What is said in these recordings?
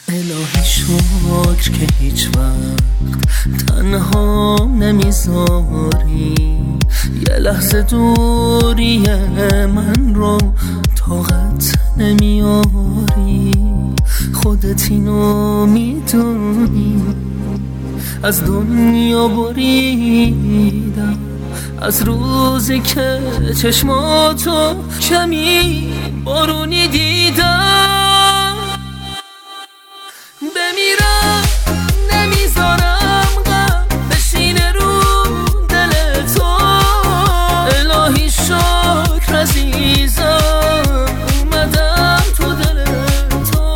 الهی شکر که هیچ وقت تنها نمیذاری، یه لحظه دوری من رو طاقت نمیاری. خودت اینو میدونی، از دنیا بریدم از روزی که چشماتو کمی بارونی دیدم. بمیرم نمیذارم غم بشینه رو دل تو، الهی شکر عزیزم اومدم تو دل تو.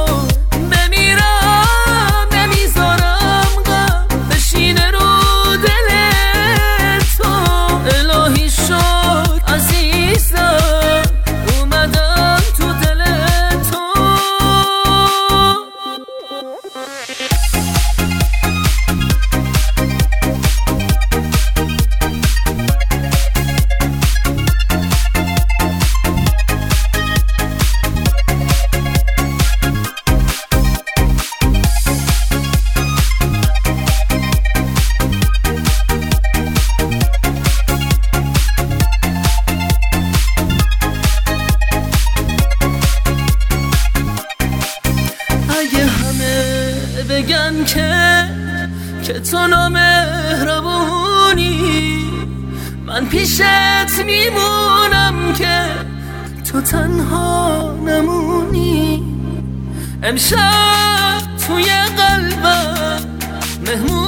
بمیرم نمیذارم غم بشینه رو دل تو، الهی شکر عزیزم اومدم تو دل تو. بگن که تو نامهربونی، من پیشت میمونم که تو تنها نمونی. امشب توی قلبم مهمون